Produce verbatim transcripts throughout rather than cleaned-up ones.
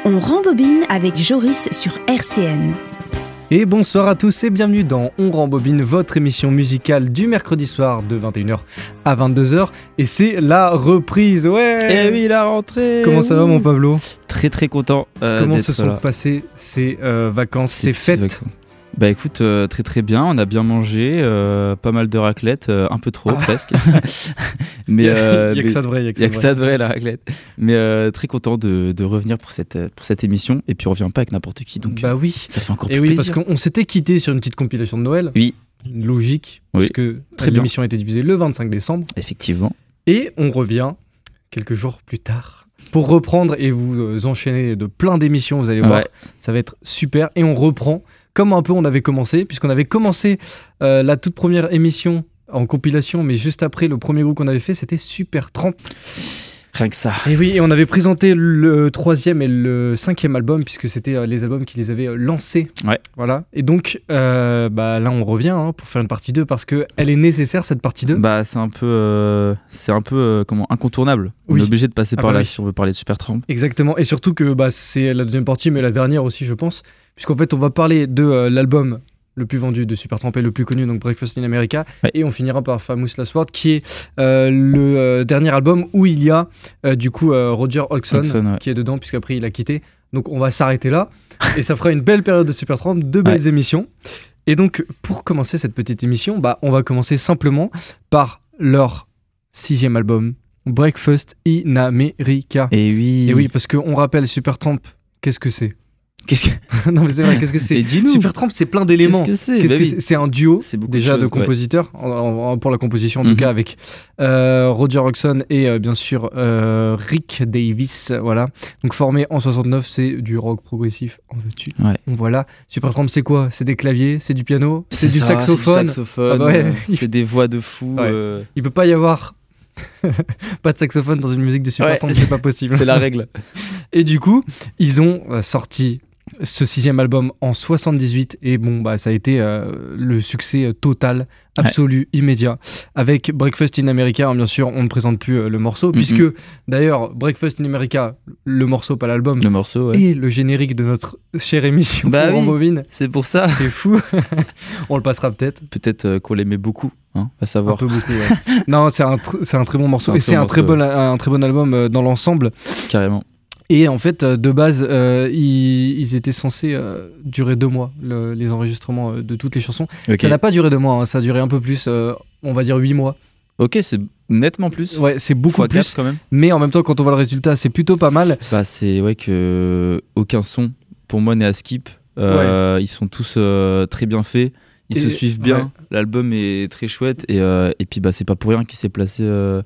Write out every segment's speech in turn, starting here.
On rembobine avec Joris sur R C N. Et bonsoir à tous et bienvenue dans On rembobine, votre émission musicale du mercredi soir de vingt et une heures à vingt-deux heures. Et c'est la reprise, ouais. Eh oui, la rentrée. Comment ça va mon Pablo ? Très très content euh, Comment d'être se sont là. passées ces euh, vacances, ces, Ces fêtes petites vacances. Bah écoute, euh, très très bien, on a bien mangé, euh, pas mal de raclette, euh, un peu trop Ah. presque. mais Il n'y a, euh, y a que mais- ça de vrai, il y a que y ça a de que vrai. ça de vrai la raclette. Mais euh, très content de, de revenir pour cette, pour cette émission. Et puis on revient pas avec n'importe qui, donc Bah oui. ça fait encore Et plus oui, plaisir. parce qu'on on s'était quitté sur une petite compilation de Noël. Oui, Logique, Oui. puisque Très bien. l'émission a été diffusée le vingt-cinq décembre. effectivement. Et on revient quelques jours plus tard pour reprendre et vous euh, enchaîner de plein d'émissions, vous allez voir. Ouais. Ça va être super. Et on reprend comme un peu on avait commencé, puisqu'on avait commencé euh, la toute première émission en compilation, mais juste après, le premier groupe qu'on avait fait, c'était Supertramp. Rien que ça. Et oui, et on avait présenté le troisième et le cinquième album, puisque c'était euh, les albums qui les avaient euh, lancés. Ouais. Voilà. Et donc, euh, bah, là, on revient hein, pour faire une partie deux, parce qu'elle est nécessaire, cette partie deux. Bah c'est un peu, euh, c'est un peu euh, comment, incontournable. On Oui. est obligé de passer Ah par bah là oui. si on veut parler de Supertramp. Exactement, et surtout que bah, c'est la deuxième partie, mais la dernière aussi, je pense, puisqu'en fait, on va parler de euh, l'album le plus vendu de Supertramp et le plus connu, donc Breakfast in America, Ouais. et on finira par Famous Last Word, qui est euh, le euh, dernier album où il y a euh, du coup euh, Roger Hodgson, Hodgson, ouais. qui est dedans, puisqu'après il a quitté. Donc on va s'arrêter là, et ça fera une belle période de Supertramp, deux belles Ouais. émissions. Et donc, pour commencer cette petite émission, bah, on va commencer simplement par leur sixième album, Breakfast in America. Et oui. Et oui, parce qu'on rappelle Supertramp, qu'est-ce que c'est ? Qu'est-ce que, Non mais c'est vrai, qu'est-ce que c'est ? Et dis-nous. Supertramp, c'est plein d'éléments. Qu'est-ce que c'est Qu'est-ce Bah que oui. c'est C'est un duo C'est beaucoup déjà de de choses, ouais. compositeurs, en- en- pour la composition en tout Mhm. cas, avec euh, Roger Hodgson et euh, bien sûr euh, Rick Davis. Voilà. Donc formé en soixante-neuf, c'est du rock progressif, en veux-tu. Ouais. Donc voilà. Supertramp, c'est quoi ? C'est des claviers, c'est du piano, c'est du ça, saxophone. C'est du saxophone, Ah bah ouais. euh, c'est des voix de fou. Ouais. euh, Il peut pas y avoir pas de saxophone dans une musique de Supertramp, Ouais. c'est pas possible. c'est la règle. Et du coup, ils ont euh, sorti ce sixième album en soixante-dix-huit et bon bah ça a été euh, le succès euh, total, absolu, immédiat. Avec Breakfast in America, hein, bien sûr, on ne présente plus euh, le morceau, Mhm. puisque d'ailleurs Breakfast in America, le morceau pas l'album, Le morceau, ouais. et le générique de notre chère émission Bah On oui. rembobine. C'est pour ça. C'est fou. On le passera peut-être. Peut-être euh, qu'on l'aimait beaucoup, hein, à Un savoir. peu beaucoup, ouais. Non, c'est un, tr- c'est un très bon morceau C'est un et très c'est bon un très, morceau, bon, un très bon album euh, dans l'ensemble. Carrément. Et en fait, euh, de base, euh, ils, ils étaient censés euh, durer deux mois, le- les enregistrements euh, de toutes les chansons. Ok, Ça n'a pas duré deux mois, hein, ça a duré un peu plus, euh, on va dire huit mois. Ok, c'est nettement plus. Ouais, c'est beaucoup Fois quatre, plus, quand même. mais en même temps, quand on voit le résultat, c'est plutôt pas mal. Bah, c'est ouais que aucun son, pour moi, n'est à skip. Euh, Ils sont tous euh, très bien faits. Ils Et- se suivent bien. ouais. L'album est très chouette. Et, euh, et puis, bah, c'est pas pour rien qu'il s'est placé euh,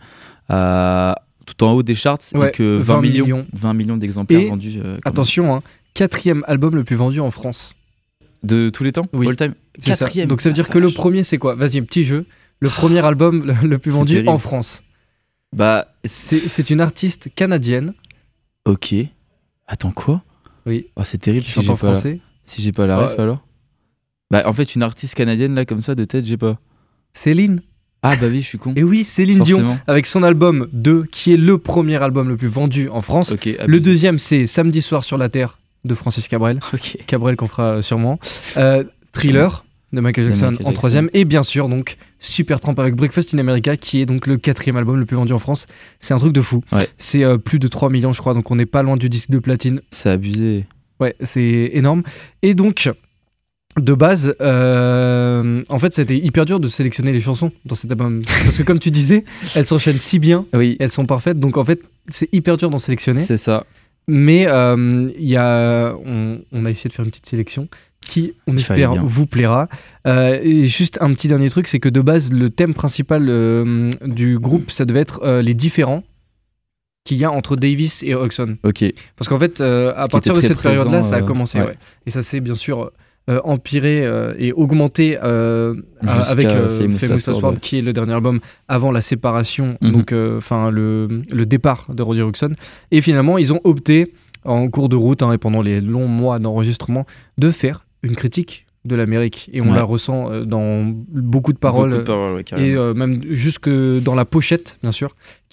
à, tout en haut des charts. Ouais, et que vingt vingt millions, millions. vingt millions d'exemplaires Et vendus. euh, quand Attention, hein, quatrième album le plus vendu en France. même. De tous les temps, Oui. all time. C'est ça. Quatrième. Donc ça veut dire Ah, que le vache. premier, c'est quoi ? Vas-y, petit jeu. Le premier album le, le plus C'est vendu terrible. en France. Bah, C'est, c'est une artiste canadienne ok. Attends, quoi? oui, Oh, c'est terrible qui si chante j'ai en pas la, français. si j'ai pas la Ouais. ref alors. Bah, en fait, une artiste canadienne là comme ça de tête, j'ai pas. Céline. Ah bah oui, je suis con. Et oui, Céline Dion, Forcément. avec son album deux, qui est le premier album le plus vendu en France. Ok. Le abusé. deuxième, c'est Samedi soir sur la Terre de Francis Cabrel. Ok. Cabrel qu'on fera euh, sûrement. Euh, Thriller de Michael De Jackson Michael en Jackson. troisième. Et bien sûr, donc, Supertramp avec Breakfast in America, qui est donc le quatrième album le plus vendu en France. C'est un truc de fou. Ouais. C'est euh, plus de trois millions, je crois, donc on n'est pas loin du disque de platine. C'est abusé. Ouais, c'est énorme. Et donc, de base, euh, en fait, c'était hyper dur de sélectionner les chansons dans cet album. Parce que comme tu disais, elles s'enchaînent si bien, Oui. elles sont parfaites. Donc en fait, c'est hyper dur d'en sélectionner. C'est ça. Mais euh, il y a, on, on a essayé de faire une petite sélection qui, on Il fallait espère, bien. vous plaira. Euh, et juste un petit dernier truc, c'est que de base, le thème principal euh, du groupe, ça devait être euh, les différends qu'il y a entre Davis et Hodgson. Ok. Parce qu'en fait, euh, à Ce qui partir de était cette très période-là, présent, ça a euh, commencé. ouais. Ouais. Et ça s'est bien sûr euh, empiré euh, et augmenté euh, Jusqu'à avec euh, Famous Famous Last Last Word, Word, ouais. qui est le dernier album avant la séparation, Mhm. donc enfin le, le départ de Roger Hodgson. Et finalement, ils ont opté en cours de route hein, et pendant les longs mois d'enregistrement de faire une critique de l'Amérique. Et on Ouais. la ressent euh, dans beaucoup de paroles. Beaucoup de paroles, ouais, carrément. Et euh, même jusque dans la pochette, bien sûr, qui est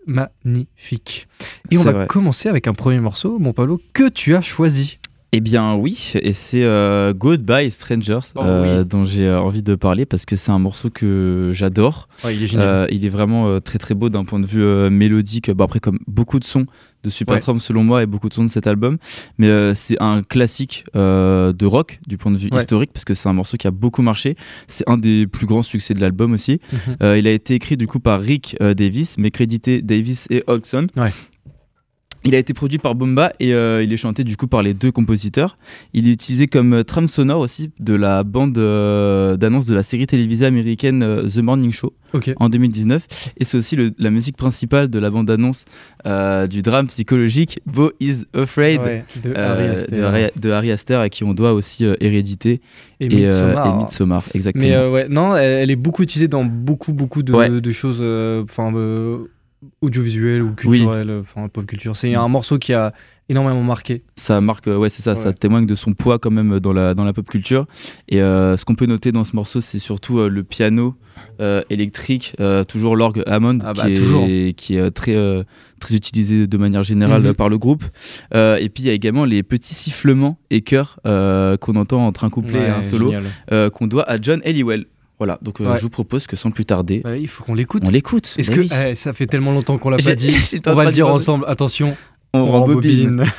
magnifique. Et on C'est va vrai. commencer avec un premier morceau, mon Pablo, que tu as choisi. Eh bien oui, et c'est euh, Goodbye Strangers Oh, euh, oui. dont j'ai euh, envie de parler parce que c'est un morceau que j'adore. Oh, il est génial. Euh, il est vraiment euh, très très beau d'un point de vue euh, mélodique. Bon, après, comme beaucoup de sons de Supertramp selon moi et beaucoup de sons de cet album, mais euh, c'est un classique euh, de rock du point de vue Ouais. historique parce que c'est un morceau qui a beaucoup marché. C'est un des plus grands succès de l'album aussi. Mhm. Euh, il a été écrit du coup par Rick euh, Davis, mais crédité Davis et Hodgson. Ouais. Il a été produit par Bomba et euh, il est chanté du coup par les deux compositeurs. Il est utilisé comme euh, trame sonore aussi de la bande euh, d'annonce de la série télévisée américaine euh, The Morning Show Ok. en deux mille dix-neuf. Et c'est aussi le- la musique principale de la bande annonce euh, du drame psychologique Beau is Afraid Ouais, de euh, Harry Aster. de, Harry, de Harry Aster à qui on doit aussi euh, Hérédité et, et, Midsommar. euh, et Midsommar. Exactement. Mais euh, ouais, non, elle, elle est beaucoup utilisée dans beaucoup, beaucoup de, Ouais. de choses, euh, enfin, euh, audiovisuelles ou culturelles, enfin, pop culture. C'est un morceau qui a énormément marqué. Ça marque, euh, ouais, c'est ça, Ouais. ça témoigne de son poids quand même dans la, dans la pop culture. Et euh, ce qu'on peut noter dans ce morceau, c'est surtout euh, le piano euh, électrique, euh, toujours l'orgue Hammond, Ah bah, qui, toujours. est, qui est euh, très, euh, très utilisé de manière générale Mhm. euh, par le groupe. Euh, et puis il y a également les petits sifflements et chœurs euh, qu'on entend entre un couplet et Ouais, un solo, génial. euh, qu'on doit à John Helliwell. Voilà, donc euh, Ouais. je vous propose que sans plus tarder, Ouais, il faut qu'on l'écoute. on l'écoute. Est-ce Bah que oui. eh, ça fait tellement longtemps qu'on l'a J'ai- pas dit. j'étais en On va train le de dire dire- ensemble. Attention, on on rembobine. rembobine.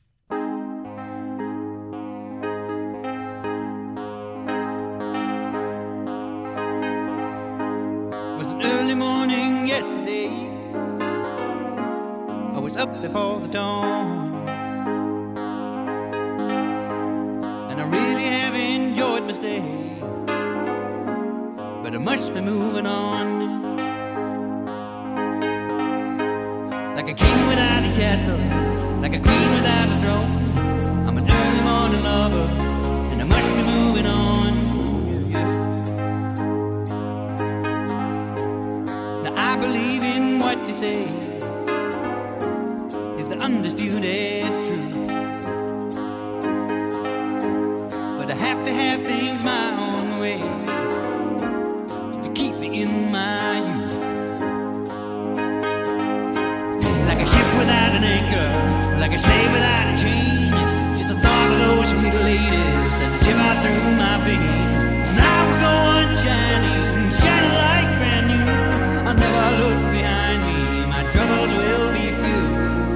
It was an early morning yesterday. I was up before the dawn, and I really have enjoyed my stay, but I must be moving on. Like a king without a castle, like a queen without a throne, I'm an early morning lover, and I must be moving on. Yeah, yeah. Now I believe in what you say is the undisputed truth, but I have to have things my own way to keep me in my youth. Like a ship without an anchor, like a slave without a chain, just the thought of those sweet ladies as a shiver through my veins. And I will go on shining, shining like brand new. I'll never look behind me, my troubles will be few.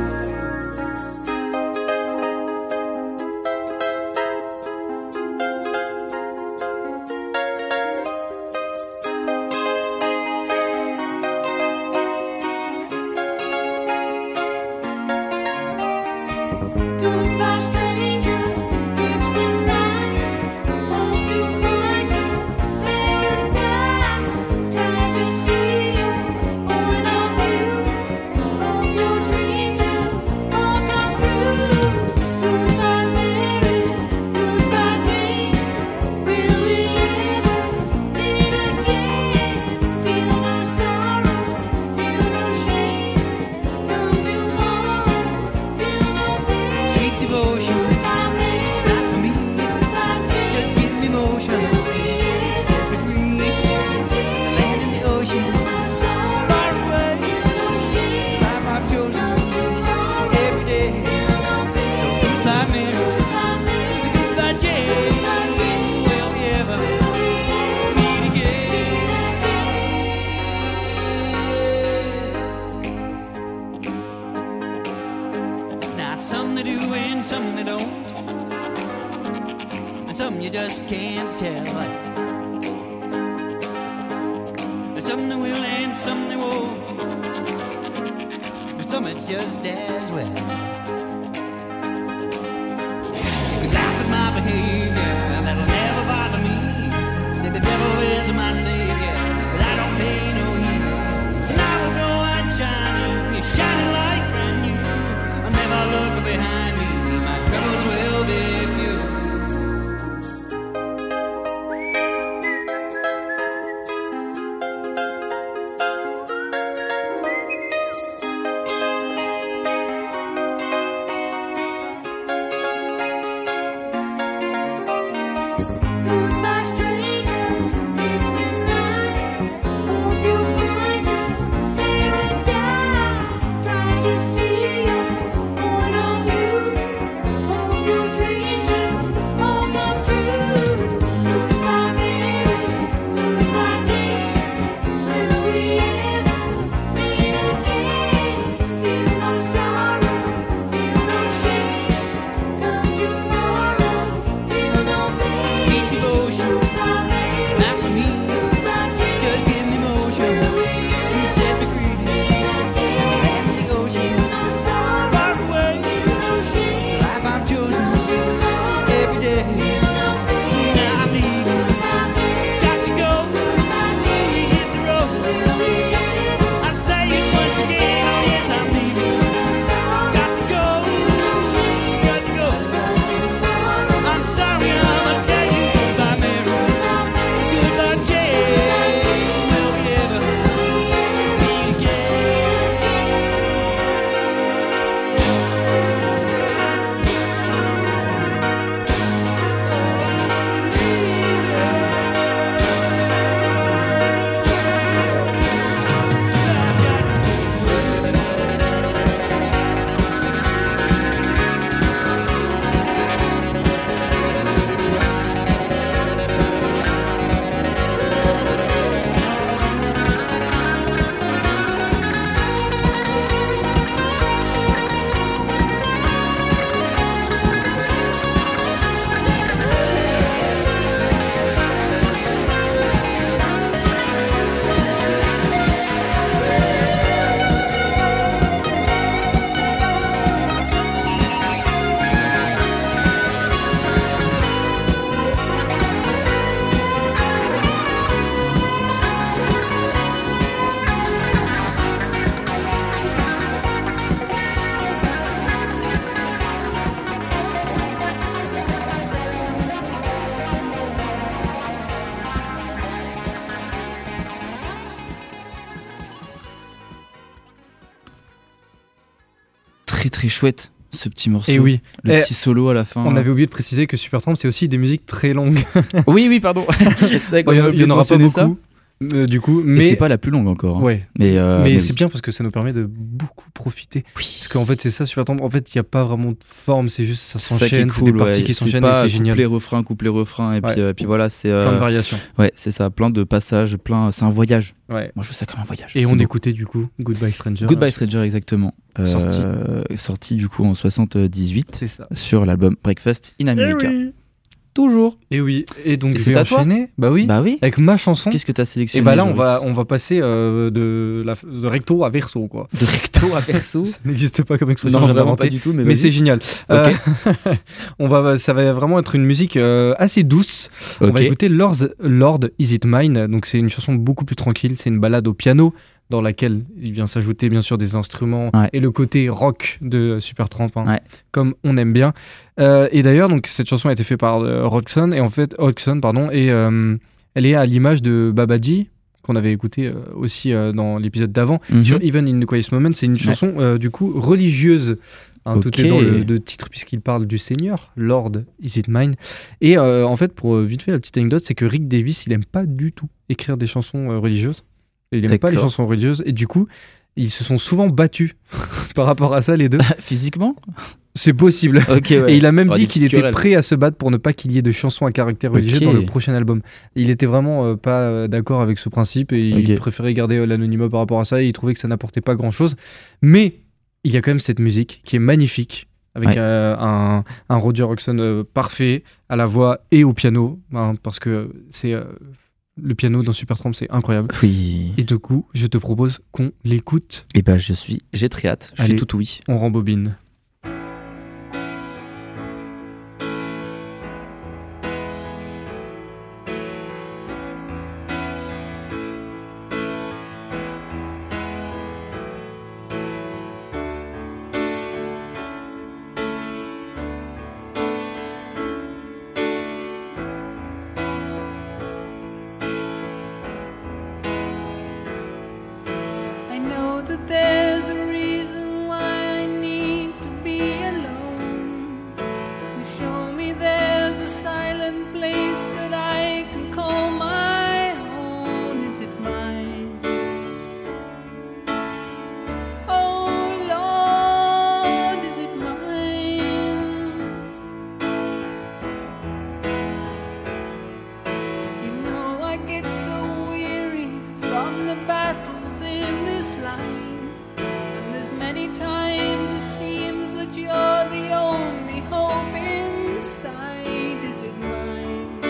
Goodbye, stranger. It's been nice. Hope you find your paradise. Glad to see you. Point of view. Hope your dreams will all come true. Goodbye, Mary. Goodbye, Jane. Will we ever meet again? Feel no sorrow. Feel no shame. Come tomorrow. Feel no pain. Sweet devotion, it's not for me. Just give me motion, set me free. The land and the ocean, far away. Life I've chosen every day. So goodbye, Mary, goodbye, Jane. Will we ever meet again? Now some they do and some they don't, and some you just can't tell. And some they will and some they won't, and some it's just as well. You can laugh at my behavior, that'll never bother me. Say the devil is my savior, but I don't pay no heed. And I will go on shining, it's shining like brand new. I'll never look behind me, my troubles will be few. très très chouette ce petit morceau. Et oui. Le Eh, petit solo à la fin. On avait oublié de préciser que Supertramp, c'est aussi des musiques très longues. Oui, oui, pardon. C'est vrai qu'on Il y, a en- oublié il y en de aura pas mentionner ça. beaucoup, euh, du coup. Mais Mais c'est pas la plus longue encore. hein. ouais. Mais, euh, mais mais c'est oui. bien parce que ça nous permet de beaucoup profiter. Oui. Parce qu'en fait, c'est ça, Supertramp. En fait, il n'y a pas vraiment de forme, c'est juste ça C'est ça qui est s'enchaîne, c'est cool, des parties ouais. qui C'est s'enchaînent et pas c'est génial. couplet refrain, couplet refrain et puis, Ouais. euh, puis voilà, c'est Plein de euh, variations. ouais, c'est ça, plein de passages, plein. C'est un voyage. Ouais. Moi, je veux ça comme un voyage. Et C'est on beau. écoutait du coup Goodbye Stranger. Goodbye Stranger, exactement. Euh, Sorti. sorti du coup en soixante-dix-huit C'est ça. sur l'album Breakfast in America. Eh oui. Toujours. Et oui. Et donc, Et je c'est vais à toi enchaîner. Bah oui. Bah oui. Avec ma chanson. Qu'est-ce que t'as Et sélectionné bah là, on Joris va, on va passer euh, de, la, de recto à verso, quoi. De recto à verso. Ça n'existe pas comme expression, Non, je viens vraiment pas d'inventer. du tout, mais, Mais vas-y. c'est génial. Ok. Euh, on va, ça va vraiment être une musique euh, assez douce. On va Ok. écouter Lord, Lord Is It Mine. Donc c'est une chanson beaucoup plus tranquille. C'est une balade au piano dans laquelle il vient s'ajouter bien sûr des instruments Ouais. et le côté rock de Supertramp, hein, Ouais. comme on aime bien. Euh, et d'ailleurs, donc cette chanson a été faite par euh, Hodgson et en fait Hodgson, pardon, et euh, elle est à l'image de Babaji qu'on avait écouté euh, aussi euh, dans l'épisode d'avant Mhm. sur Even in the Quiet Moment. C'est une chanson euh, du coup religieuse. Hein, Ok. Tout est dans le, le titre puisqu'il parle du Seigneur, Lord Is It Mine. Et euh, en fait, pour euh, vite fait la petite anecdote, c'est que Rick Davis, il aime pas du tout écrire des chansons euh, religieuses. Il aime pas les D'accord. chansons religieuses et du coup, ils se sont souvent battus par rapport à ça les deux. Physiquement. C'est possible. Ok. Ouais. Et il a même Oh, dit des qu'il petites était querelles. prêt à se battre pour ne pas qu'il y ait de chansons à caractère religieux Ok. dans le prochain album. Il était vraiment euh, pas euh, d'accord avec ce principe et il Ok. préférait garder euh, l'anonymat par rapport à ça et il trouvait que ça n'apportait pas grand chose. Mais il y a quand même cette musique qui est magnifique avec Ouais. euh, un, un Roger Hodgson euh, parfait à la voix et au piano hein, parce que c'est euh, le piano dans Supertramp, c'est incroyable. Oui. Et du coup, je te propose qu'on l'écoute. Et bah je suis, j'ai très hâte. Je Allez. suis tout oui. On rembobine. I know that there's a reason why I need to be alone. You show me there's a silent place that I can call my own. Is it mine? Oh Lord, is it mine? You know I get so weary from the battles in this life, and there's many times it seems that you're the only hope in sight. Is it mine?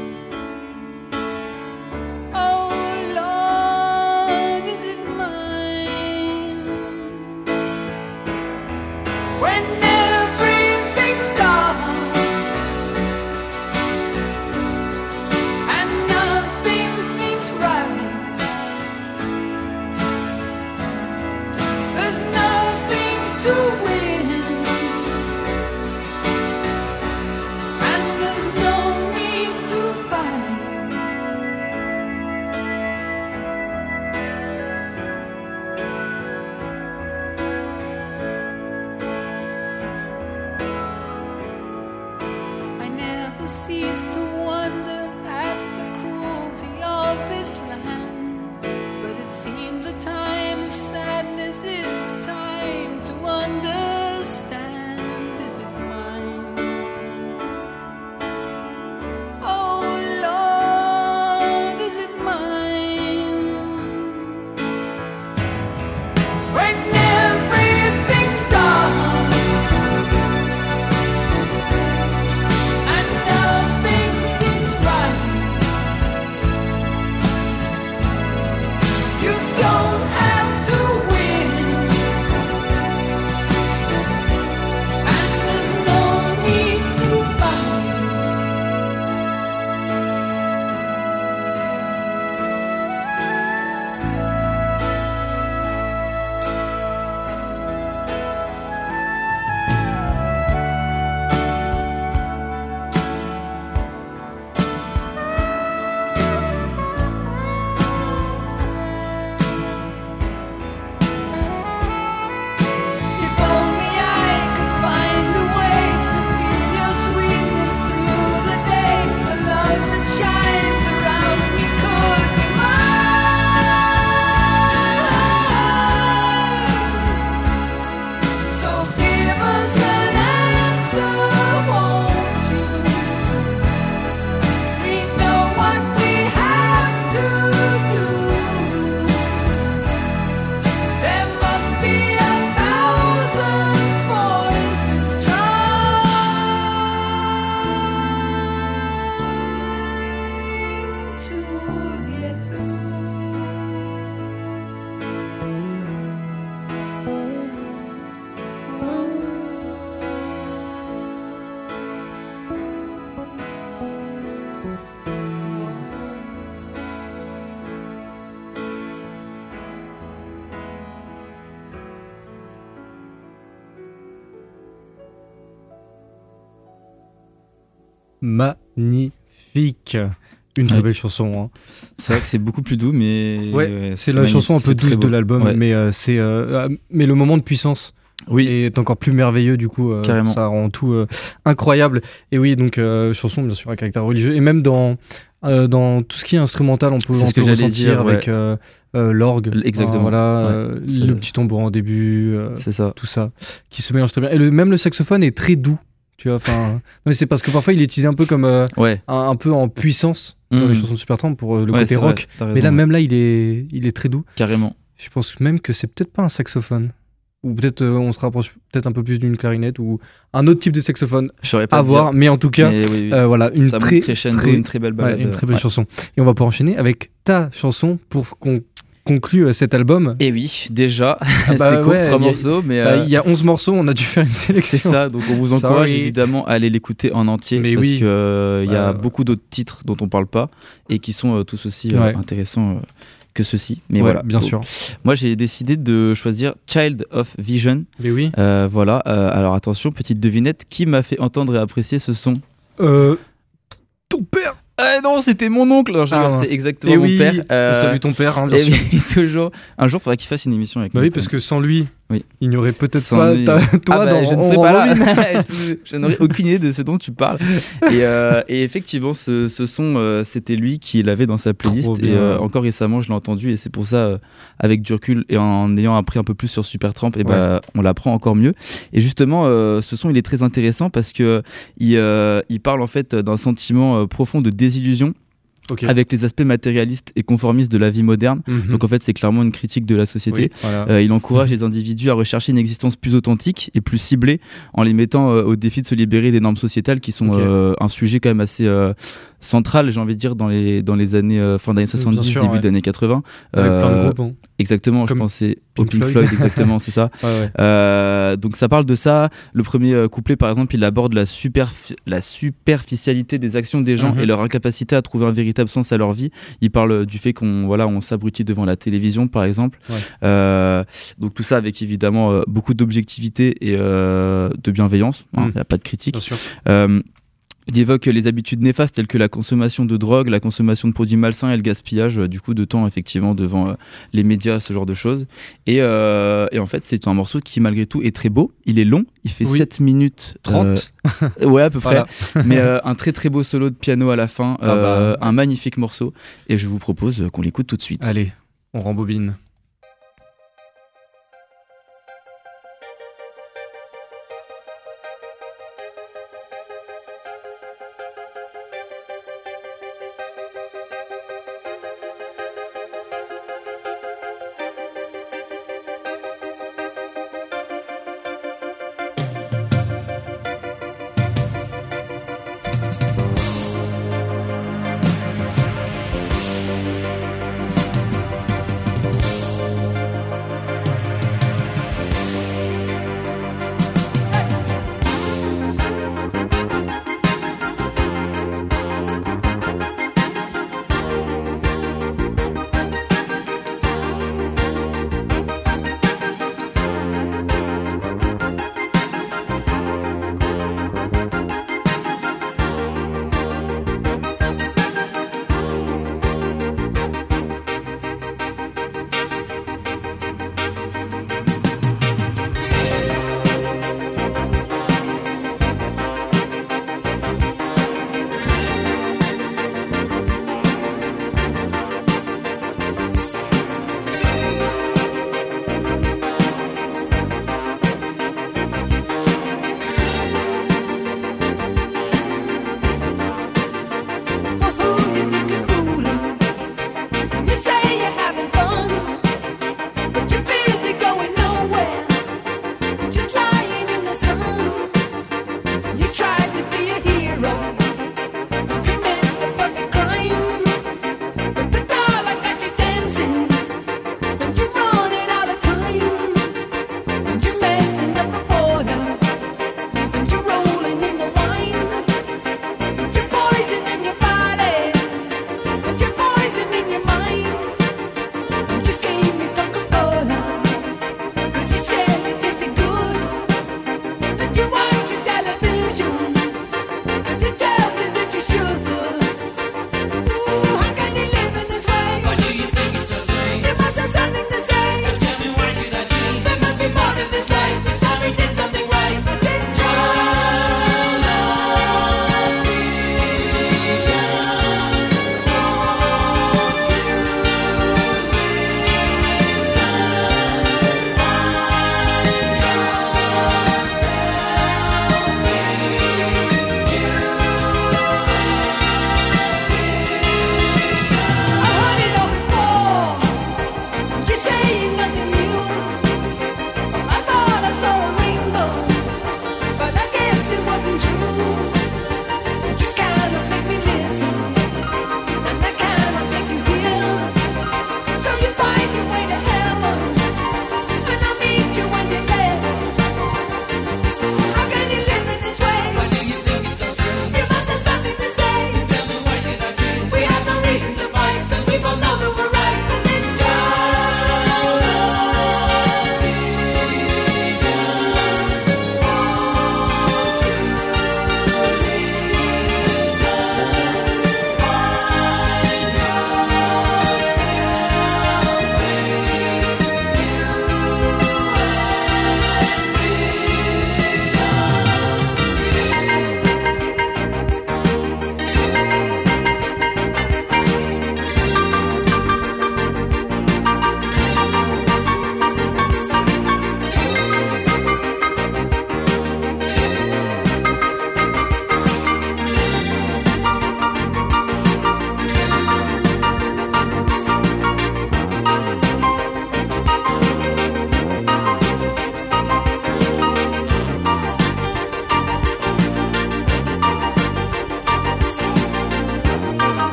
Oh Lord, is it mine? When everything's dark and nothing seems right, there's nothing to win, and there's no need to fight. magnifique. Une très Ouais. belle chanson. Hein. C'est vrai que c'est beaucoup plus doux, mais. Ouais, euh, c'est la magnifique, chanson un peu c'est très douce de beau. l'album, Ouais. mais, euh, c'est, euh, mais le moment de puissance Oui, est encore plus merveilleux, du coup. euh, Carrément. Ça rend tout euh, incroyable. Et oui, donc, euh, chanson, bien sûr, à caractère religieux. Et même dans, euh, dans tout ce qui est instrumental, on peut, C'est on ce que peut j'allais ressentir dire, ouais. avec euh, euh, l'orgue. Exactement. Enfin, voilà, Ouais. euh, C'est- le petit tambour en début, euh, c'est ça. tout ça, qui se mélange très bien. Et le, même le saxophone est très doux. Tu vois, enfin, non, mais c'est parce que parfois il est utilisé un peu comme euh, Ouais. un, un peu en puissance dans Mhm. les chansons de Supertramp pour euh, le Ouais, côté c'est vrai, rock. t'as Mais raison, là, ouais. même là, il est, il est très doux. Carrément. Je pense même que c'est peut-être pas un saxophone. Ou peut-être euh, on se rapproche peut-être un peu plus d'une clarinette ou un autre type de saxophone Je saurais pas à te voir. dire, Mais en tout cas, mais oui, oui. euh, voilà, une ça très, monte crescendo, très, une très belle ouais, balade. une très belle ouais. chanson. Et on va pas enchaîner avec ta chanson pour qu'on conclue euh, cet album. Et oui, déjà, bah c'est court, ouais, trois y a- morceaux, mais Bah, euh, Il y a onze morceaux, on a dû faire une c'est sélection. ça. Donc on vous encourage Sorry. évidemment à aller l'écouter en entier, Mais parce oui. que euh, il y a Ouais. beaucoup d'autres titres dont on parle pas et qui sont euh, tous aussi euh, Ouais. intéressants euh, que ceux-ci. Mais Ouais, voilà, bien Donc, sûr. Moi, j'ai décidé de choisir Child of Vision. Mais oui. Euh, voilà. euh, alors attention, petite devinette, qui m'a fait entendre et apprécier ce son? Euh, ton père. Ah non, c'était mon oncle. Non, je Ah, rigole, mince. c'est exactement Et mon oui, père. on Euh, salue ton père, hein, bien et sûr. oui, toujours. Un jour, il faudra qu'il fasse une émission avec Bah nous. oui, parce que sans lui, Oui. il n'y aurait peut-être Sans pas lui. ta- toi Ah bah, dans je ne On serais rend pas là. Robin. Tout- je n'aurais aucune idée de ce dont tu parles. Et, euh, et effectivement, ce, ce son, euh, c'était lui qui l'avait dans sa playlist. Trop Et bien. euh, encore récemment, je l'ai entendu. Et c'est pour ça, euh, avec du recul et en ayant appris un peu plus sur Supertramp, et bah, on l'apprend encore mieux. Et justement, euh, ce son, il est très intéressant parce que il, euh, il parle en fait d'un sentiment euh, profond de désillusion Ok. avec les aspects matérialistes et conformistes de la vie moderne. Mhm. Donc en fait, c'est clairement une critique de la société. Oui, voilà. Euh, il encourage les individus à rechercher une existence plus authentique et plus ciblée en les mettant euh, au défi de se libérer des normes sociétales qui sont Ok. euh, un sujet quand même assez euh, central, j'ai envie de dire, dans les, dans les années euh, fin d'années soixante-dix, sûr, début ouais. d'années quatre-vingts. Avec plein de Euh, groupes. hein. Exactement, Comme je pensais au Pink Pink Floyd. Floyd, exactement, c'est ça. Ouais, ouais. Euh, donc ça parle de ça. Le premier euh, couplet, par exemple, il aborde la, superfi- la superficialité des actions des gens Mhm. et leur incapacité à trouver un véritable sens à leur vie. Il parle euh, du fait qu'on voilà, on s'abrutit devant la télévision, par exemple. Ouais. Euh, donc tout ça avec évidemment euh, beaucoup d'objectivité et euh, de bienveillance. Il Mhm. n'y a pas de critique. Bien sûr. Euh, il évoque les habitudes néfastes telles que la consommation de drogue, la consommation de produits malsains et le gaspillage euh, du coup de temps effectivement devant euh, les médias, ce genre de choses. Et, euh, et en fait c'est un morceau qui malgré tout est très beau. Il est long, il fait Oui. sept minutes trente. euh, ouais à peu près. Voilà. Mais euh, un très très beau solo de piano à la fin, Ah bah. euh, un magnifique morceau. Et je vous propose euh, qu'on l'écoute tout de suite. Allez, on rembobine. Thank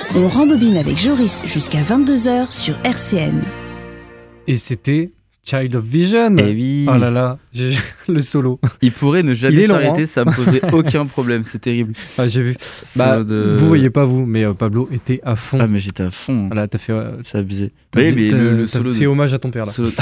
On rembobine avec Joris jusqu'à vingt-deux heures sur R C N. Et c'était Child of Vision. Eh oui. Oh là là, j'ai- le solo. Il pourrait ne Il jamais est long, s'arrêter, hein. ça me poserait aucun problème, c'est terrible. Ah, j'ai vu. Ça Bah, de- Vous voyez pas vous, mais euh, Pablo était à fond. Ah, mais j'étais à fond. Voilà, t'as fait, euh, C'est abusé. t'as- Oui, mais t'as- le, le t'as solo. fait de- hommage à ton père là. solo-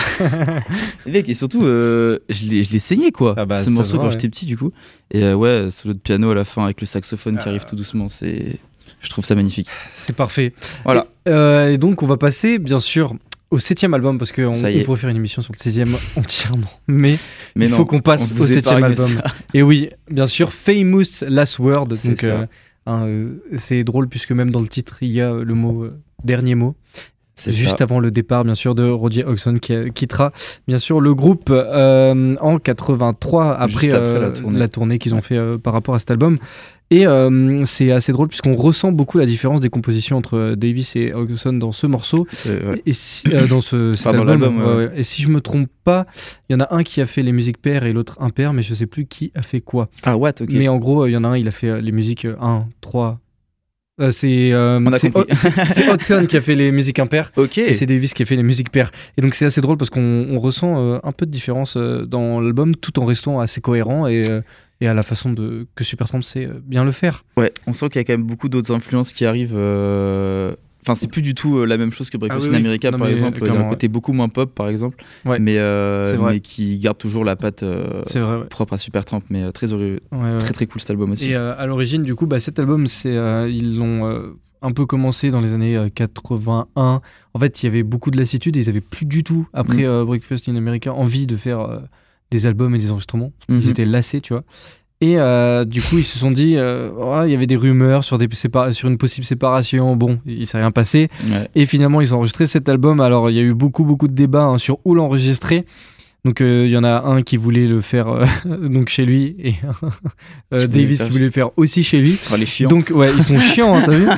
Et mec, et surtout, euh, je l'ai je l'ai saigné quoi. Ah bah, Ce ça morceau va, quand ouais. j'étais petit, du coup. Et euh, ouais, solo de piano à la fin avec le saxophone qui Ah. arrive tout doucement, c'est. Je trouve ça magnifique. C'est parfait. Voilà. Et, euh, et donc on va passer bien sûr au septième album parce qu'on Ça y on est. pourrait faire une émission sur le sixième entièrement. Mais, Mais il non, faut qu'on passe on vous au septième épargne album. ça. Et oui, bien sûr, Famous Last Word. C'est Donc ça. euh, hein, euh, c'est drôle puisque même dans le titre il y a le mot euh, dernier mot. C'est Juste ça. avant le départ, bien sûr, de Roger Hodgson qui euh, quittera, bien sûr, le groupe euh, en quatre-vingt-trois après, Juste après euh, la tournée. tournée qu'ils ont fait euh, par rapport à cet album. Et euh, c'est assez drôle puisqu'on ressent beaucoup la différence des compositions entre euh, Davis et Hodgson dans ce morceau C'est- ouais. et si- euh, dans ce cet Enfin, dans album. l'album, ouais, ouais, ouais. Et si je me trompe pas, il y en a un qui a fait les musiques paires et l'autre impair, mais je sais plus qui a fait quoi. Ah, what, ok. Mais en gros, euh, il y en a un, il a fait euh, les musiques euh, un, trois. Euh, c'est euh, On a c'est compris. Ho- c'est- c'est Hodgson qui a fait les musiques impaires. Ok. Et c'est Davis qui a fait les musiques paires. Et donc c'est assez drôle parce qu'on on ressent euh, un peu de différence euh, dans l'album tout en restant assez cohérent et, euh, et à la façon de, que Supertramp sait euh, bien le faire. Ouais, on sent qu'il y a quand même beaucoup d'autres influences qui arrivent. euh, Enfin, c'est plus du tout euh, la même chose que Breakfast Ah oui, in oui. America, Non, par mais exemple. Il y a clairement, un côté beaucoup moins pop, par exemple. Ouais. Mais, euh, C'est vrai. mais qui garde toujours la patte euh, C'est vrai, ouais. propre à Supertramp. Mais euh, très, heureux, Ouais, ouais. très très cool cet album aussi. Et euh, à l'origine, du coup, bah, cet album, c'est, euh, ils l'ont euh, un peu commencé dans les années euh, quatre-vingt-un. En fait, il y avait beaucoup de lassitude et ils avaient plus du tout, après Mm. euh, Breakfast in America, envie de faire euh, des albums et des enregistrements. Mhm. Ils étaient lassés, tu vois. Et euh, du coup, ils se sont dit, euh, oh, il y avait des rumeurs sur, des sépa- sur une possible séparation. Bon, il s'est rien passé. Ouais. Et finalement, ils ont enregistré cet album. Alors, il y a eu beaucoup, beaucoup de débats hein, sur où l'enregistrer. Donc, euh, il y en a un qui voulait le faire euh, donc chez lui et euh, Qui voulait le Davis faire qui voulait le faire aussi chez lui. Enfin, les chiants. Donc, ouais, ils sont chiants, hein, t'as vu.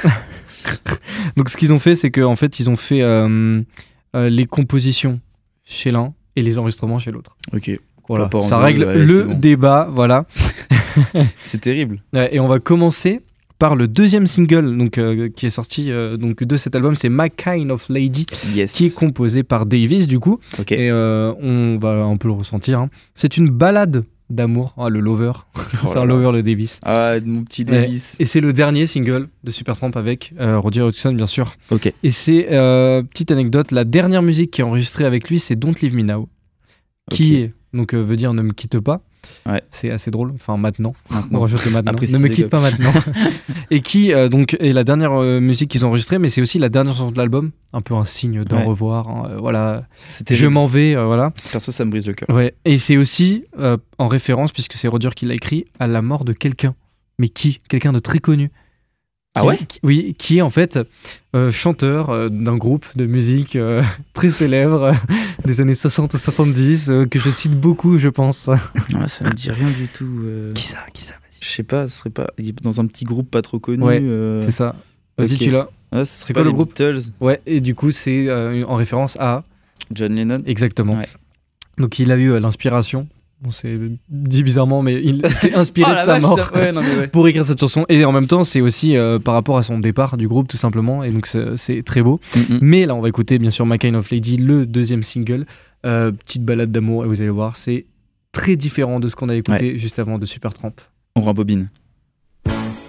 Donc, ce qu'ils ont fait, c'est qu'en fait, ils ont fait euh, euh, les compositions chez l'un et les enregistrements chez l'autre. Ok. Voilà, Pas en ça deux, règle ouais, le c'est bon. débat, voilà. C'est terrible. Ouais, et on va commencer par le deuxième single donc, euh, qui est sorti euh, donc, de cet album, c'est My Kind of Lady, Yes. qui est composé par Davis du coup. Ok. Et euh, on va un peu le ressentir. hein. C'est une balade d'amour, ah, le lover. Oh c'est là un là. lover, le Davis. Ah, mon petit Ouais. Davis. Et c'est le dernier single de Supertramp avec euh, Roger Hodgson, bien sûr. Ok. Et c'est, euh, petite anecdote, la dernière musique qui est enregistrée avec lui, c'est Don't Leave Me Now, qui Ok. est, donc euh, veut dire ne me quitte pas. Ouais. C'est assez drôle, enfin maintenant. On Maintenant. rajoute le maintenant. Après, Ne me c'est quitte pas maintenant. Et qui euh, donc est la dernière euh, musique qu'ils ont enregistrée, mais c'est aussi la dernière chanson de l'album, un peu un signe d'au Ouais. revoir. hein, euh, voilà, C'était. je m'en vais, euh, voilà. Perso, ça me brise le cœur. Ouais. Et c'est aussi euh, en référence, puisque c'est Roger qui l'a écrit, à la mort de quelqu'un. Mais qui Quelqu'un de très connu. Ah Qui- ouais qui- Oui, qui est en fait euh, chanteur euh, d'un groupe de musique euh, très célèbre euh, des années soixante ou soixante-dix, euh, que je cite beaucoup, je pense. Ah, ça me dit rien du tout. euh. Qui ça Qui ça Vas-y. Je sais pas, ce serait pas. Il est dans un petit groupe pas trop connu. Ouais, euh. C'est ça. Vas-y, ok. tu l'as. Ah, ce serait C'est pas quoi le les groupe Beatles, Ouais, et du coup, c'est euh, en référence à. John Lennon. Exactement. Ouais. Donc, il a eu euh, l'inspiration. On s'est dit bizarrement, mais il s'est inspiré Oh de la sa vache, mort. ça- ouais, non, mais ouais. Pour écrire cette chanson. Et en même temps, c'est aussi euh, par rapport à son départ du groupe, tout simplement. Et donc, c'est c'est très beau. Mm, mm. Mais là, on va écouter, bien sûr, My Kind of Lady, le deuxième single. Euh, petite balade d'amour. Et vous allez voir, c'est très différent de ce qu'on a écouté juste avant de Supertramp. On rembobine. Ooh,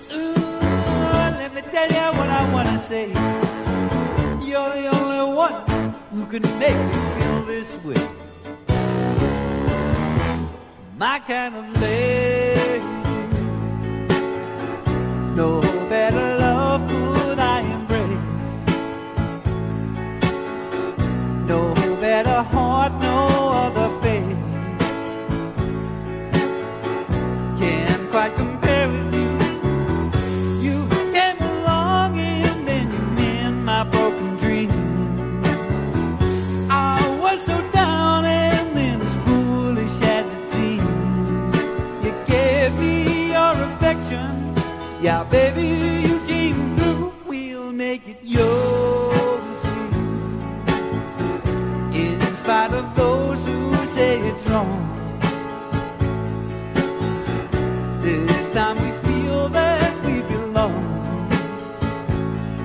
let me tell you what I wanna say. You're the only one who can make me feel this way. My kind of lady. No better love could I embrace. No better heart, no other face can't quite compare with you. You came along and then you mend my broken dreams. I was so down and then as foolish as it seems. You gave me your affection, yeah, baby, you came through. We'll make it yours, in spite of those who say it's wrong. This time we feel that we belong.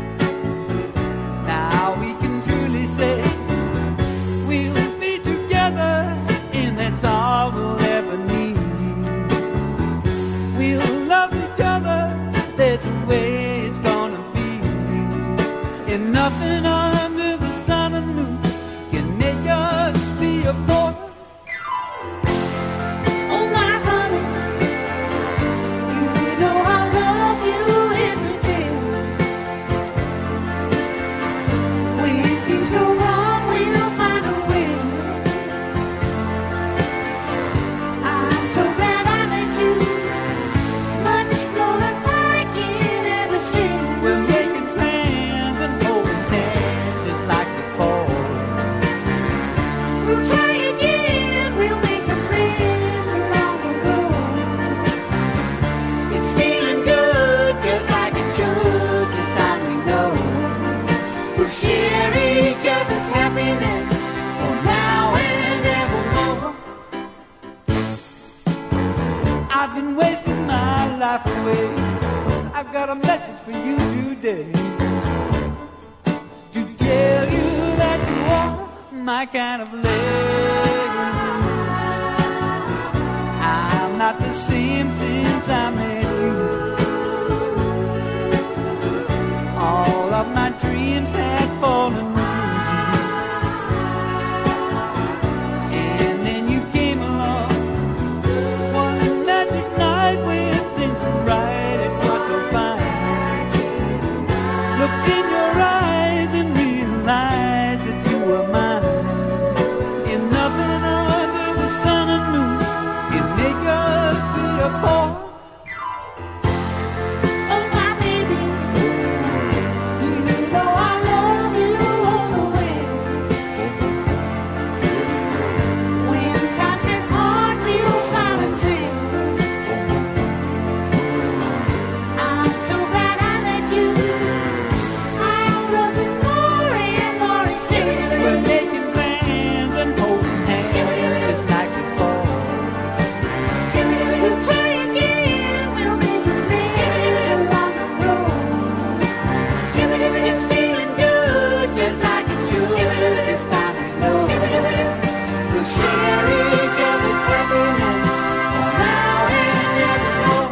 needed to tell you that you are my kind of lady. I'm not the same since I met you. All of my dreams had fallen through. And then you came along one magic night when things were right. It was so fine. Look in your eyes and realize that you were mine. And nothing under the sun and moon can make us feel apart. Oh my baby, you know I love you all the way. When times get hard, we'll smile and sing. I'm so glad I met you. I love you more and more each day. We're making plans and holding hands just like before. We'll try again, we'll make a man along the road. It's feeling good just like it should this time I know. We'll share each other's happiness for now and evermore.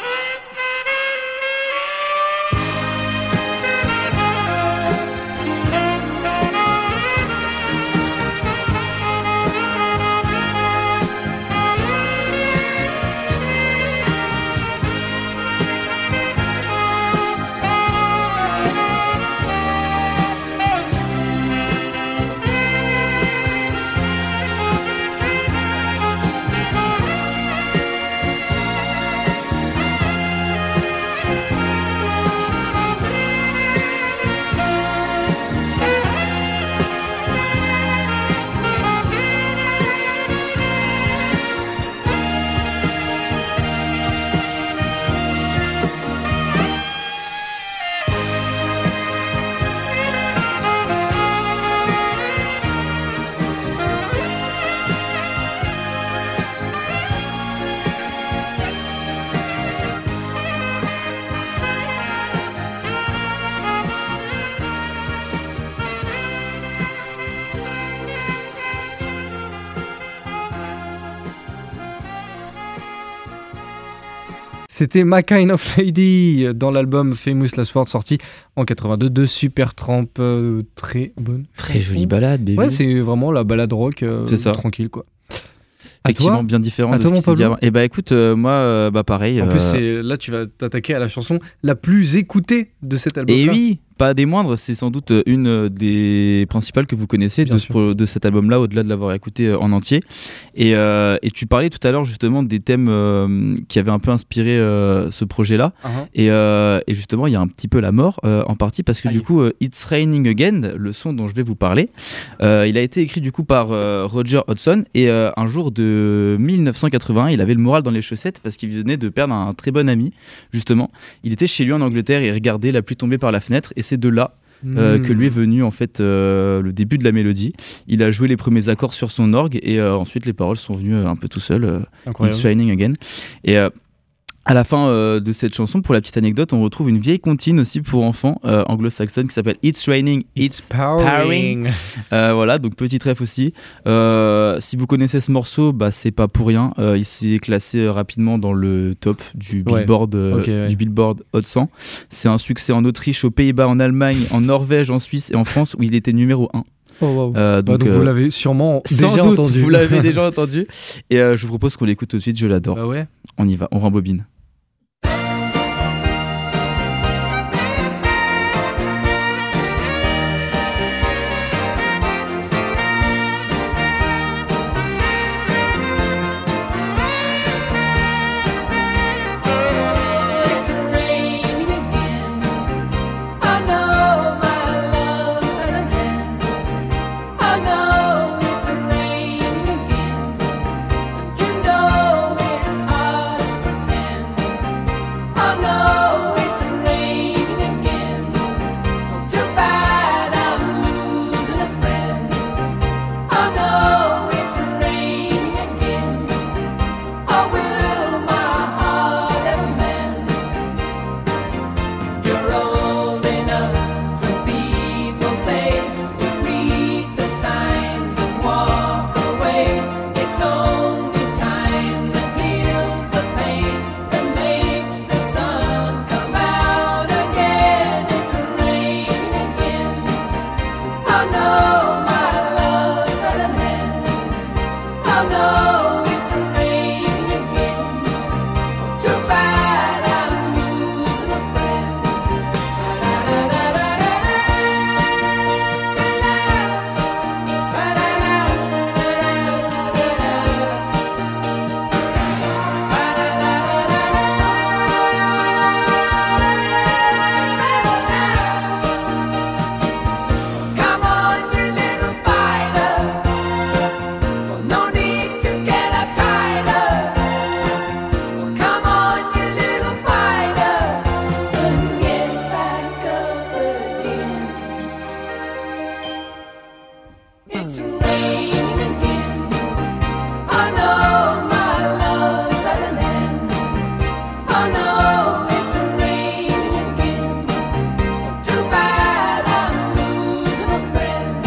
C'était My Kind of Lady dans l'album Famous Last Word sorti en quatre-vingt-deux de Supertramp. Euh, très bonne. Très chanson. jolie balade, baby. Ouais, c'est vraiment la balade rock euh, C'est ça. tranquille quoi. À Effectivement, toi bien différent À de toi, ce mon qui s'est dit Pablo avant. Et bah écoute, euh, moi, euh, bah pareil. En euh, plus, c'est, là, tu vas t'attaquer à la chanson la plus écoutée de cet album. Et oui, pas des moindres, c'est sans doute une des principales que vous connaissez Bien de, sûr. ce- de cet album-là, au-delà de l'avoir écouté euh, en entier. Et, euh, et tu parlais tout à l'heure justement des thèmes euh, qui avaient un peu inspiré euh, ce projet-là. Uh-huh. Et, euh, et justement, il y a un petit peu la mort euh, en partie parce que Aïe. du coup, euh, It's Raining Again, le son dont je vais vous parler, euh, il a été écrit du coup par euh, Roger Hodgson. Et euh, un jour de mille neuf cent quatre-vingt-un, il avait le moral dans les chaussettes parce qu'il venait de perdre un très bon ami. Justement, il était chez lui en Angleterre et il regardait la pluie tomber par la fenêtre. Et c'est de là euh, Mmh. que lui est venu en fait euh, le début de la mélodie. Il a joué les premiers accords sur son orgue et euh, ensuite les paroles sont venues euh, un peu tout seul. euh, Incroyable. It's Shining Again. Et euh, à la fin euh, de cette chanson, pour la petite anecdote, on retrouve une vieille comptine aussi pour enfants euh, anglo-saxonne qui s'appelle It's Raining, It's, Powering. Euh, voilà, donc petit ref aussi. Euh, si vous connaissez ce morceau, bah, c'est pas pour rien. Euh, il s'est classé euh, rapidement dans le top du Ouais. Billboard, euh, Ok, ouais. du Billboard Hot cent. C'est un succès en Autriche, aux Pays-Bas, en Allemagne, en Norvège, en Suisse et en France où il était numéro un. Oh, wow. Euh, Bah, donc, donc, vous euh, l'avez sûrement sans déjà doute, entendu. vous l'avez déjà entendu. Et euh, je vous propose qu'on l'écoute tout de suite. Je l'adore. Bah ouais. On y va, on rembobine. It's raining again. I know my love had again. I know it's raining again. And you know it's hard to pretend. Oh no, it's raining again. Too bad I'm losing a friend. Come on, you little fighter. Well, no need to get uptighter. Well, come on, you little fighter, and get back up again. It's raining again. Oh no, my love's at an end. Oh no, it's raining again. Too bad I'm losing a friend.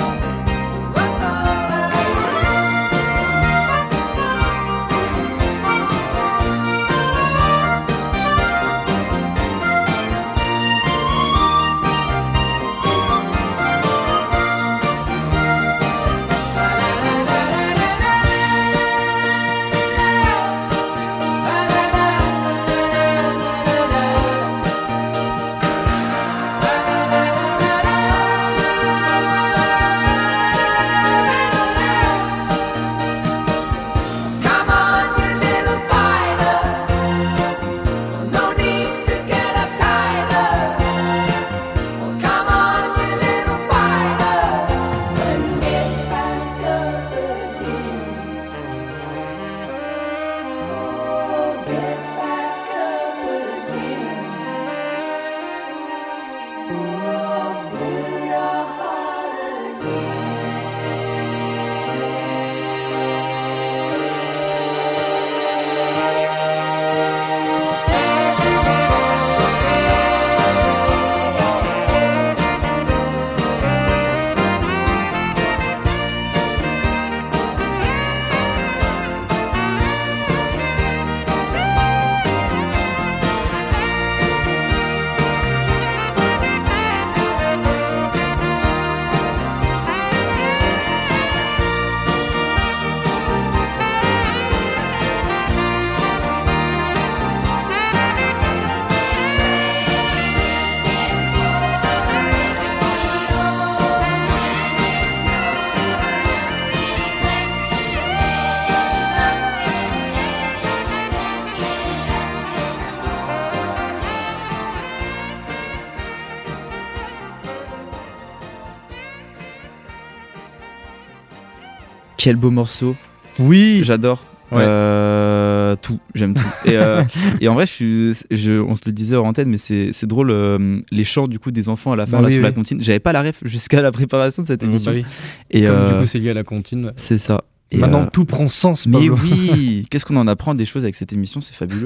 Come on, you little fighter. Well, no need to get uptighter. Well, come on, you little fighter, and get back up again. Oh, get back up again. Oh, fill your heart again. Quel beau morceau. Oui. J'adore. Ouais. Euh, tout, j'aime tout. Et, euh, et en vrai, je suis, je, on se le disait hors antenne, mais c'est, c'est drôle, euh, les chants du coup des enfants à la fin Bah là, oui, sur oui. la comptine. J'avais pas la ref jusqu'à la préparation de cette émission. Bah oui. Et Comme euh, du coup c'est lié à la comptine. ouais. c'est ça. Et, Maintenant euh, tout prend sens. mais Pablo. oui, qu'est-ce qu'on en apprend des choses avec cette émission, c'est fabuleux.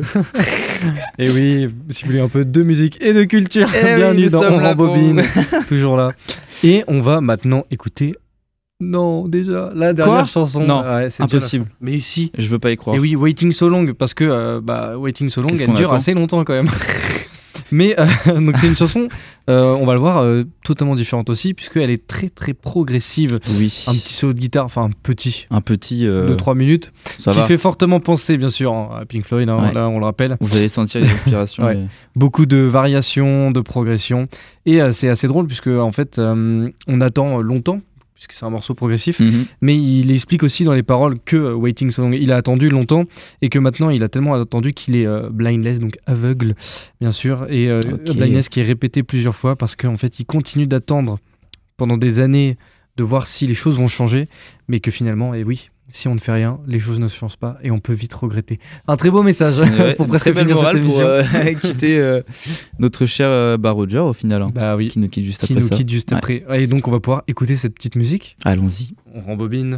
Et oui, si vous voulez un peu de musique et de culture, Eh oui, bienvenue nous dans sommes On là pour Rembobine, toujours là. Et on va maintenant écouter. Non, déjà, la dernière Quoi chanson. Non, Ouais, c'est déjà la impossible. fin. Mais si. Je veux pas y croire. Et oui, Waiting So Long, parce que euh, bah, Waiting So Long, Qu'est-ce elle qu'on dure attend assez longtemps quand même. Mais euh, donc c'est une chanson, euh, on va le voir, euh, totalement différente aussi, puisqu'elle est très très progressive. Oui. Un petit solo de guitare, enfin un petit, Un petit. euh, de trois minutes, ça qui va. fait fortement penser, bien sûr, hein, à Pink Floyd, hein, Ouais. là on le rappelle. Vous allez sentir les inspirations. Ouais. mais- Beaucoup de variations, de progression. Et euh, c'est assez drôle, puisque en fait, euh, on attend longtemps, puisque c'est un morceau progressif. Mhm. Mais il explique aussi dans les paroles que euh, Waiting So Long, il a attendu longtemps et que maintenant il a tellement attendu qu'il est euh, blindless, donc aveugle, bien sûr. Et euh, Ok. blindness qui est répété plusieurs fois parce qu'en fait il continue d'attendre pendant des années de voir si les choses vont changer, mais que finalement, et oui, si on ne fait rien, les choses ne se changent pas et on peut vite regretter. Un très beau message C'est ouais, pour une presque très belle finir cette morale émission. pour euh, quitter euh, notre cher euh, bah, Roger au final, hein, Bah oui, qui nous quitte juste qui après nous ça. quitte juste Ouais. après. Ouais, et donc on va pouvoir écouter cette petite musique. Allons-y. On rembobine.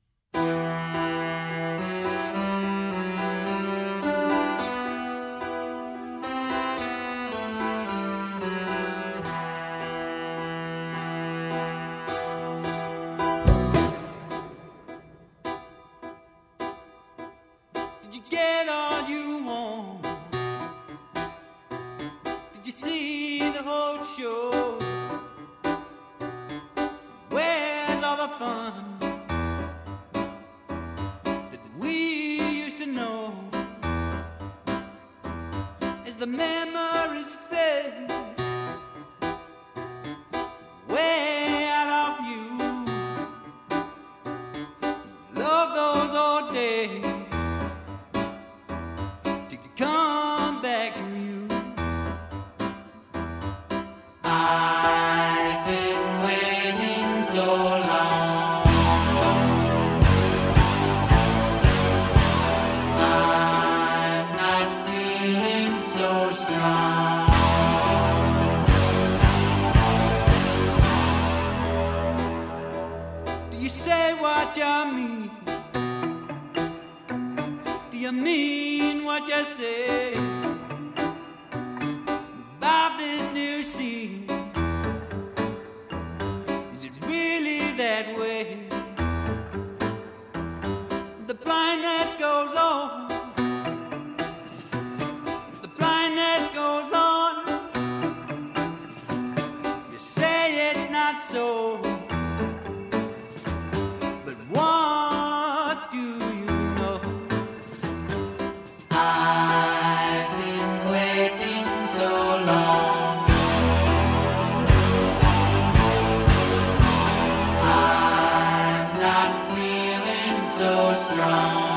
Did you get all you want? Did you see the whole show? Where's all the fun? Did what you mean? Do you mean what you say about this new scene? Is it really that way? The blindness goes on. The blindness goes on. You say it's not so. But what do you know? I've been waiting so long. I'm not feeling so strong.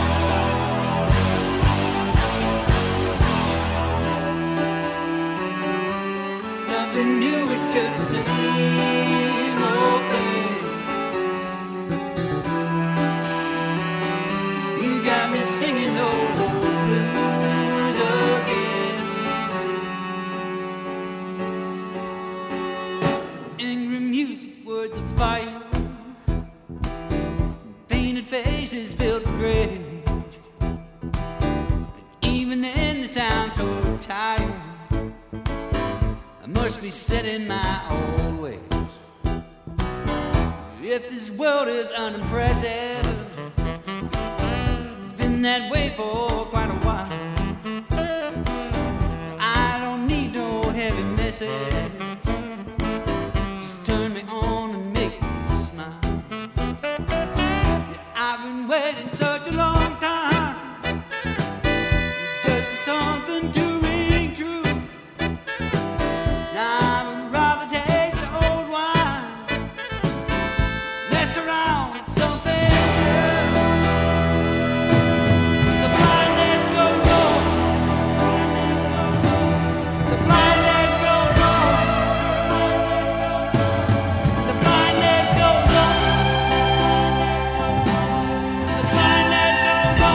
Nothing new, it's just the same old thing. You got me singing those old blues again. Angry music, words of fire, painted faces filled with rage. Even then they sound so tired. I must be set in my old ways. If this world is unimpressive, it's been that way for quite a while. I don't need no heavy message. Just turn me on and make me smile. Yeah, I've been waiting such a long time just for something to ring true. Now I would rather taste the old wine, mess around with something new. The blindness goes on. The blindness goes on. The blindness goes on. The blindness goes on.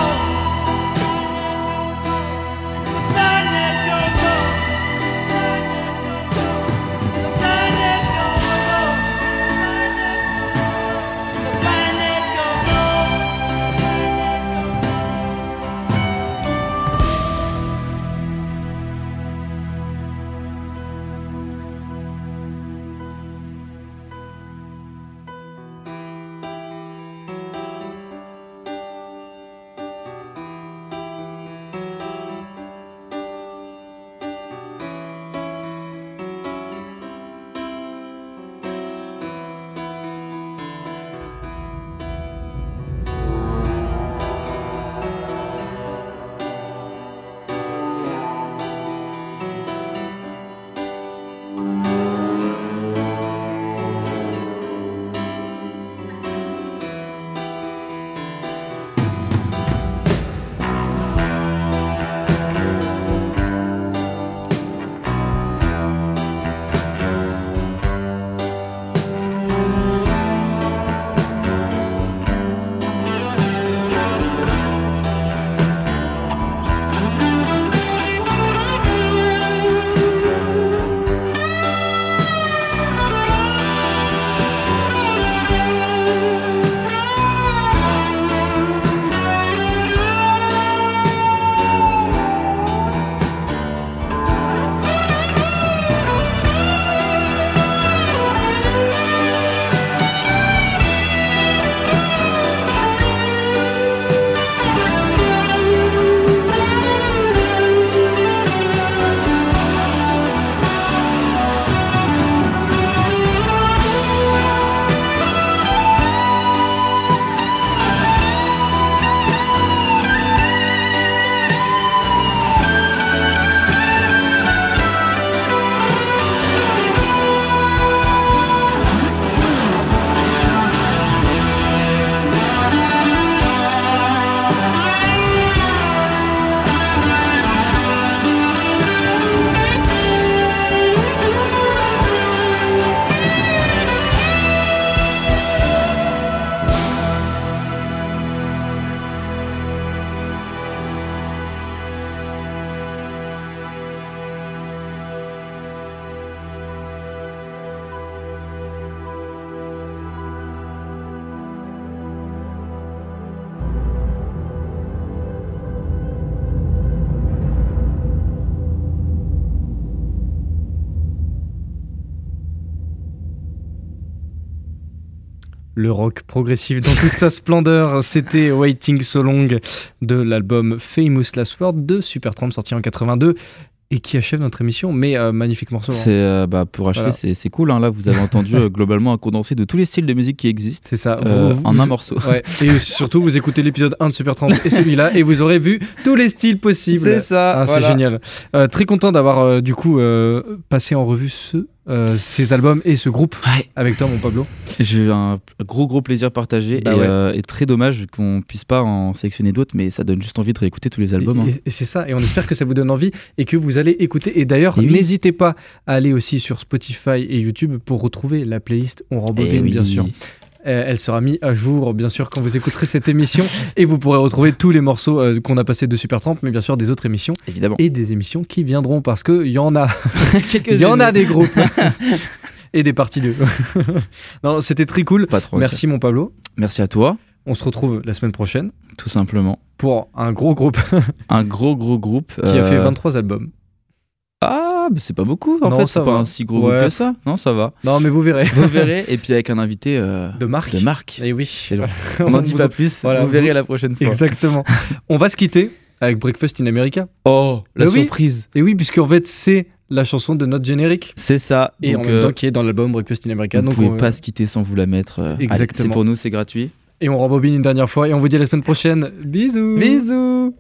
le rock progressif dans toute sa splendeur. C'était Waiting So Long de l'album Famous Last Word de Supertramp, sorti en quatre-vingt-deux. Et qui achève notre émission, mais euh, magnifique morceau. Hein. C'est, euh, bah, pour achever, Voilà. c'est, c'est cool. Hein. Là, vous avez entendu euh, globalement un condensé de tous les styles de musique qui existent C'est ça. euh, Vous- vous- en un vous- morceau. Ouais. Et surtout, vous écoutez l'épisode un de Supertramp et celui-là, et vous aurez vu tous les styles possibles. C'est ça. Ah, voilà. C'est génial. Euh, très content d'avoir euh, du coup euh, passé en revue ce, euh, ces albums et ce groupe Ouais. avec toi, mon Pablo. J'ai eu un gros gros plaisir partagé Bah et, ouais. euh, et très dommage qu'on puisse pas en sélectionner d'autres, mais ça donne juste envie de réécouter tous les albums. Et, hein. et- et c'est ça, et on espère que ça vous donne envie et que vous allez écouter. Et d'ailleurs, Et oui. n'hésitez pas à aller aussi sur Spotify et YouTube pour retrouver la playlist On Eh rembobine, oui. bien sûr. Euh, elle sera mise à jour, bien sûr, quand vous écouterez cette émission. Et vous pourrez retrouver tous les morceaux euh, qu'on a passés de Supertramp, mais bien sûr des autres émissions Évidemment. et des émissions qui viendront parce qu'il y en a. Il y en a des groupes. Et des parties deux. Non, c'était très cool. Pas trop. Merci, mon Pablo. Merci à toi, On se retrouve la semaine prochaine tout simplement. pour un gros groupe Un gros gros groupe qui a fait euh, vingt-trois albums. Ah, bah, c'est pas beaucoup en Non, fait, ça c'est pas va. un si gros Ouais. groupe que ça. Non, ça va. Non, mais vous verrez. Vous verrez, et puis avec un invité euh, De Marc. de Marc. Et oui. On n'en dit vous pas en- plus, voilà, vous verrez vous- la prochaine fois. Exactement. On va se quitter avec Breakfast in America. Oh, la Mais oui. surprise. Et oui, puisqu'en fait, c'est la chanson de notre générique. C'est ça. Et Donc, en même euh, temps, qui est dans l'album Breakfast in America. vous Donc, pouvez on- pas se quitter sans vous la mettre. euh, allez, Exactement. c'est pour nous, c'est gratuit. Et on rembobine une dernière fois. Et on vous dit à la semaine prochaine. Bisous. Bisous.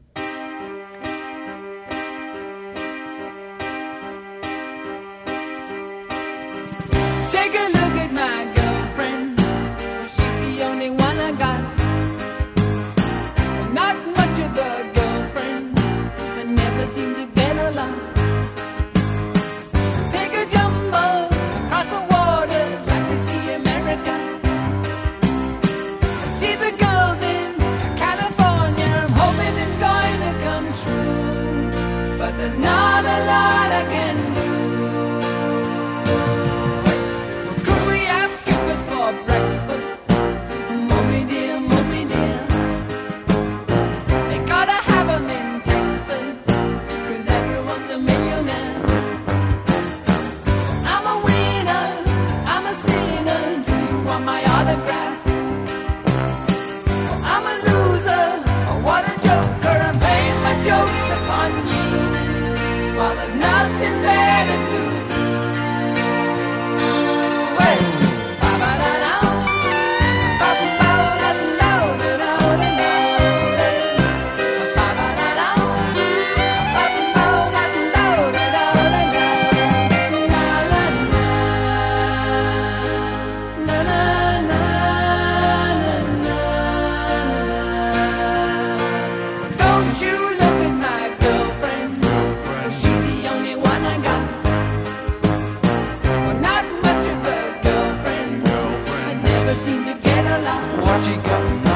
Take a look at my girlfriend. She's the only one I got. Not much of a girlfriend. I never seem to get along. Take a jumbo across the water, like to see America. See the girls in California. I'm hoping it's going to come true, but there's not a lot I can do. Could we have breakfast for breakfast? Mommy dear, mommy dear. They gotta have 'em in Texas, 'cause everyone's a millionaire. I'm a winner, I'm a sinner. Do you want my autograph? I'm a loser, oh, what a joker. I'm playing my jokes upon you, while there's nothing better to do. Hey! Ba-ba-da-dum, ba-ba-ba-da-da-da-da-da-da-da. Ba-ba-da-dum, ba-ba-ba-da-da-da-da-da-da. La, la, la. Na, na, na, na, na. Don't you look at my girlfriend, she's the only one I got. Well, not much of a girlfriend, I never seem to get along. What she got?